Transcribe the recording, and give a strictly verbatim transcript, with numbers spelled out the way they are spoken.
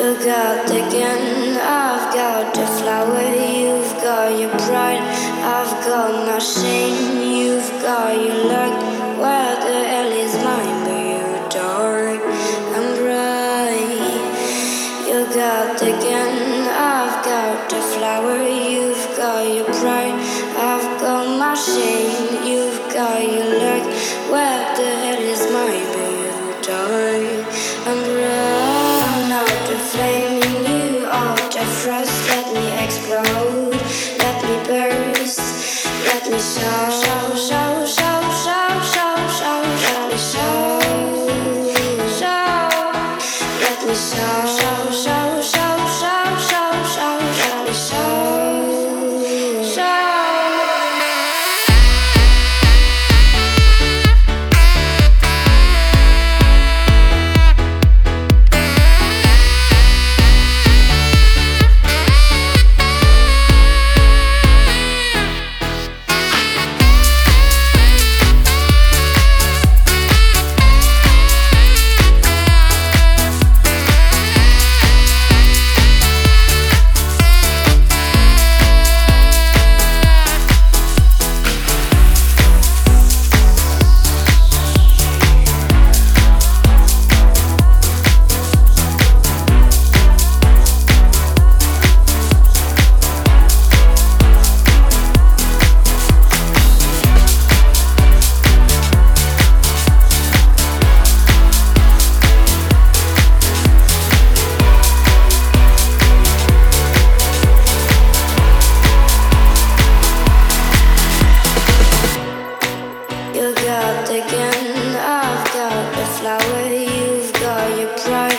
got the gun, I've got the flower. You've got your pride, I've got my shame. You've got your luck, where the hell is mine? But you're dark and bright. You got the gun, I've got the flower. You've got your pride, I've got my shame. You've got your luck, where the hell is mine? But you're dark and bright. I'm not the flame in you, all the frost. Let me explode, let me burst, let me show, show, show, show, show, show, show, let me show, show, let me show, show, show, show, show, show, show, let me show, show. You got the gun, I've got the flower. You've got your pride.